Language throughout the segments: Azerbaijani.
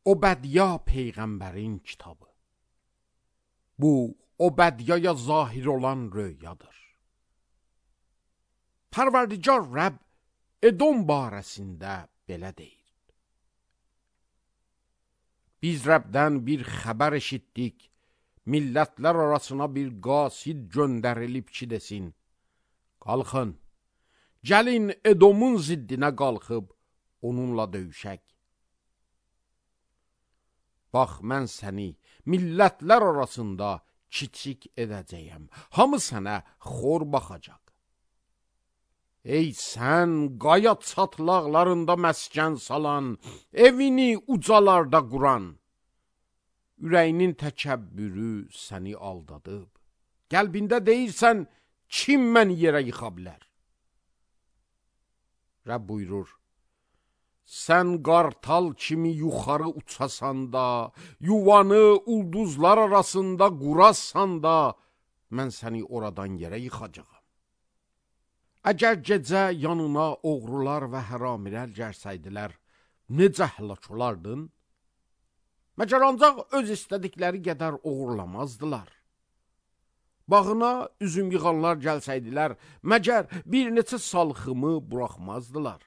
Obədya Peyğəmbərin kitabı. Bu, Obədyaya zahir olan röyadır. Pərverdigar Rəbb Edom barəsində belə deyir. Biz Rəbdən bir xəbər eşitdik, millətlər arasına bir qasid göndərilib ki desin, qalxın, gəlin Edomun ziddinə qalxıb, onunla döyüşək. Bax, mən səni millətlər arasında kiçik edəcəyəm, hamı sənə xor baxacaq. Ey sən, qaya çatlaqlarında məskən salan, evini ucalarda quran, ürəyinin təkəbbürü səni aldadıb, qəlbində deyirsən, kim məni yerə yıxa bilər? Rəbb buyurur, sən qartal kimi yuxarı uçasan da, yuvanı ulduzlar arasında qurasan da, mən səni oradan yerə yıxacağam. Əgər gecə yanına oğrular və həramirəl gərsəydilər, necə həlak olardın? Məgər ancaq öz istədikləri qədər oğurlamazdılar. Bağına üzüm yığanlar gəlsəydilər, məgər bir neçə salxımı buraxmazdılar.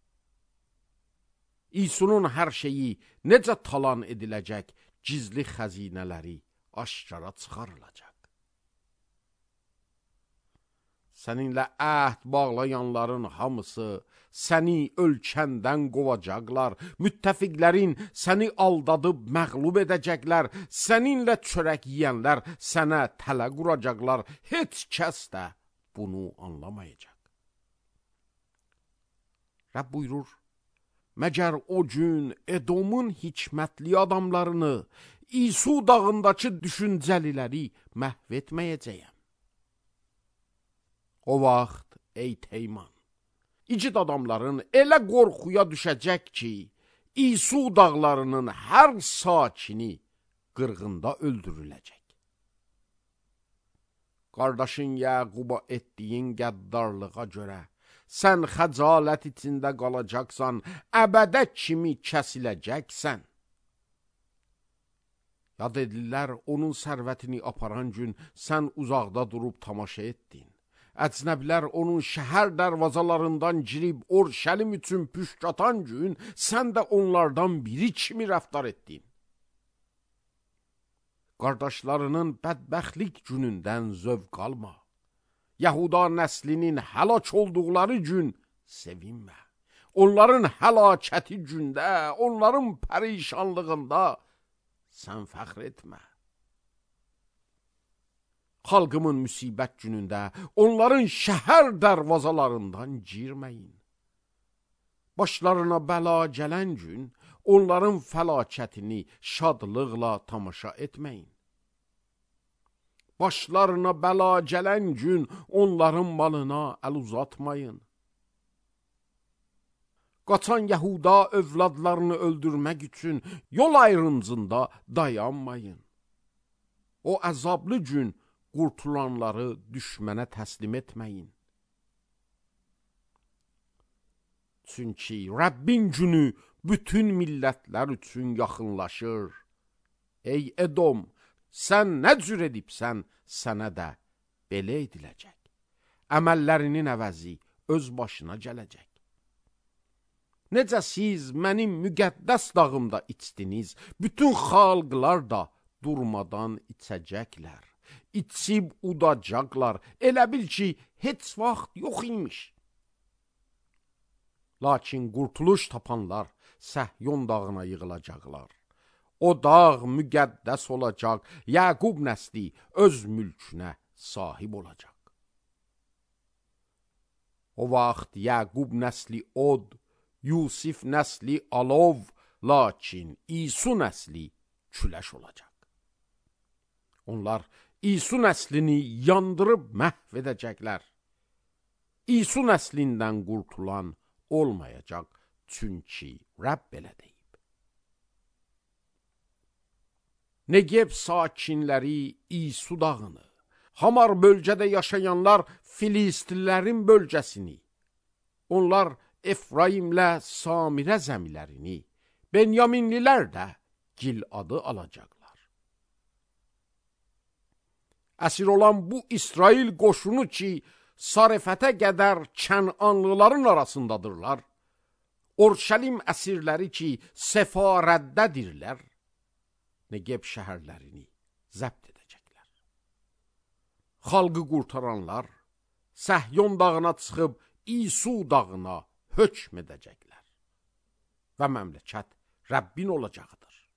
İsunun hər şeyi necə talan ediləcək, gizli xəzinələri aşkara çıxarılacaq. Səninlə əhd bağlayanların hamısı səni ölkəndən qovacaqlar, müttəfiqlərin səni aldadıb məğlub edəcəklər, səninlə çörək yiyənlər sənə tələ quracaqlar, heç kəs də bunu anlamayacaq. Rəbb buyurur, məgər o gün Edomun hikmətli adamlarını, İsu dağındakı düşüncəliləri məhv etməyəcəyəm. O vaxt, ey Teyman, igid adamların elə qorxuya düşəcək ki, İsu dağlarının hər sakini qırğında öldürüləcək. Qardaşın Yəquba etdiyin qəddarlığa görə, sən xəcalət içində qalacaqsan, əbədə kimi kəsiləcəksən. Yad edirlər, onun sərvətini aparan gün sən uzaqda durub tamaşa etdin. Əcnəblər onun şəhər dərvazalarından girib Orşəlim üçün püşk atan gün sən də onlardan biri kimi rəftar etdin. Qardaşlarının bədbəxtlik günündən zövq alma. Yahuda nəslinin həlak olduqları gün sevinmə. Onların həlakəti gündə, onların pərişanlığında sən fəxr etmə. Xalqımın müsibət günündə onların şəhər dərvazalarından girməyin. Başlarına bəla gələn gün onların fəlakətini şadlıqla tamaşa etməyin. Başlarına bəla gələn gün onların malına əl uzatmayın. Qaçan Yahuda övladlarını öldürmək üçün yol ayrımcında dayanmayın. O əzablı gün qurtulanları düşmənə təslim etməyin. Çünki Rəbbin günü bütün millətlər üçün yaxınlaşır. Ey Edom, sən nə cür edibsən, sənə də belə ediləcək. Əməllərinin əvəzi öz başına gələcək. Necə siz mənim müqəddəs dağımda içdiniz, bütün xalqlar da durmadan içəcəklər. İçib udacaqlar, elə bil ki, heç vaxt yox imiş. Lakin qurtuluş tapanlar Səhyon dağına yığılacaqlar. O dağ müqəddəs olacaq, Yəqub nəsli öz mülkünə sahib olacaq. O vaxt Yəqub nəsli od, Yusif nəsli alov, lakin İsu nəsli küləş olacaq. Onlar İsu nəslini yandırıb məhv edəcəklər. İsu nəslindən qurtulan olmayacaq, çünki Rəbb belə deyib. Negev sakinləri İsu dağını, Hamar bölgədə yaşayanlar Filistinlərin bölgəsini, onlar Efraimlə Samirə zəmilərini, Benyaminlilər də Gileadı alacaqlar. Əsir olan bu İsrail qoşunu ki, Sarefətə qədər Kənanlıların arasındadırlar, Orşəlim əsirləri ki, Səfarəddədirlər, Negev şəhərlərini zəbt edəcəklər. Xalqı qurtaranlar Səhyon dağına çıxıb İsu dağına hökm edəcəklər və məmləkət Rəbbin olacaqdır.